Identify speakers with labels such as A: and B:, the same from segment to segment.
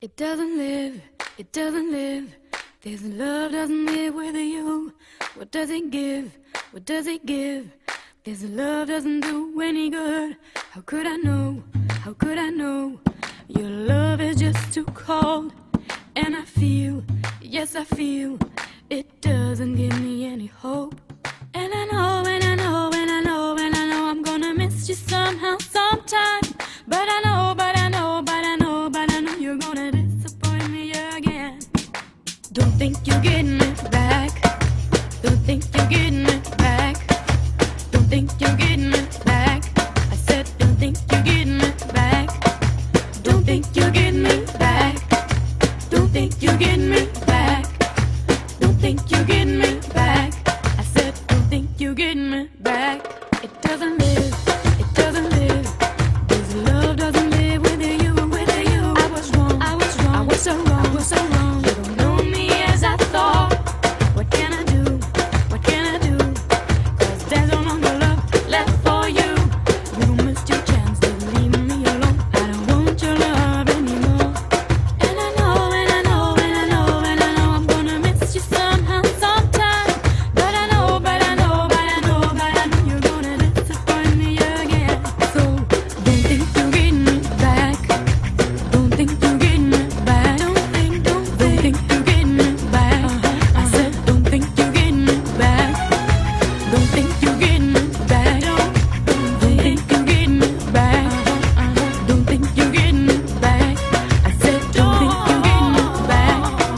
A: It doesn't live, it doesn't live. This love doesn't live with you. What does it give? What does it give? This love doesn't do any good. How could I know? How could I know? Your love is just too cold. And I feel, yes I feel, it doesn't give me any hope. And I know, and I know, and I know, and I know I'm gonna miss you somehow, sometime. But I know, but I know, but I know, but I know you're gonna disappoint me again. Don't think you're getting it back. Don't think you're getting it back. Don't think you're getting it back. I said don't think you're getting it back. Don't think you're getting it back. Don't think you're getting me back. Don't think you're getting me back. I said don't think you're getting me back. It doesn't live, it doesn't live. This love doesn't live with you, with you. I was wrong, I was wrong, I was so wrong, I was so wrong. You don't know me as I thought. What can I do? What can I do? 'Cause there's no longer love left for you. You missed your chance to leave me alone. I don't want your love anymore. And I know, and I know, and I know, and I know I'm gonna miss you somehow, sometime. But I know, but I know, but I know, but I know you're gonna disappoint me again. So don't think you're getting me back. Don't think you're getting me back. Don't think you're getting me back. I said don't think you're getting me back. Don't think you're getting me back. Don't think you're getting me back. Don't think you're getting me back. I said don't think you're getting me back.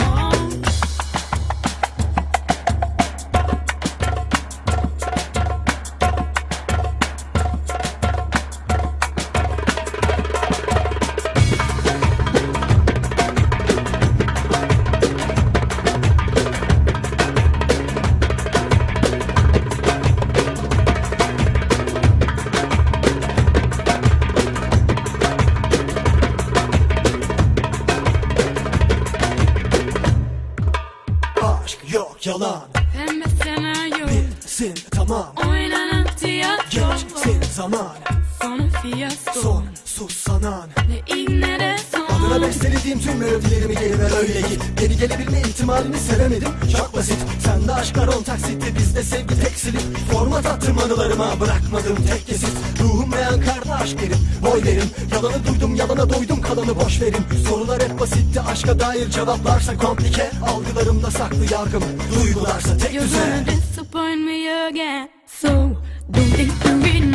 B: Aşk yok yalan,
A: Pembe senaryo,
B: bilsin tamam.
A: oynanan tiyatro.
B: Geçsin zaman,
A: Sonu fiyasko.
B: son sus sanan.
A: Ne ilk ne de son.
B: Adına bestelediğim tüm melodilerimi geri ver öyle git. Geri gelebilme ihtimalini sevemedim, çok basit. Sende aşklar 10 taksitti, bizde sevgi tek silip. Format attım anılarıma, bırakmadım tek kesit. Ruhum ve Ankara'da aşk derim, boy verim. Yalanı duydum, yalana doydum, kalanı boş verin. Sorular hep basitti, aşka dair cevaplarsa komplike. Algılarımda saklı yargım, duygularsa tek
A: You're
B: düze.
A: gonna disappoint me again. So don't think you're getting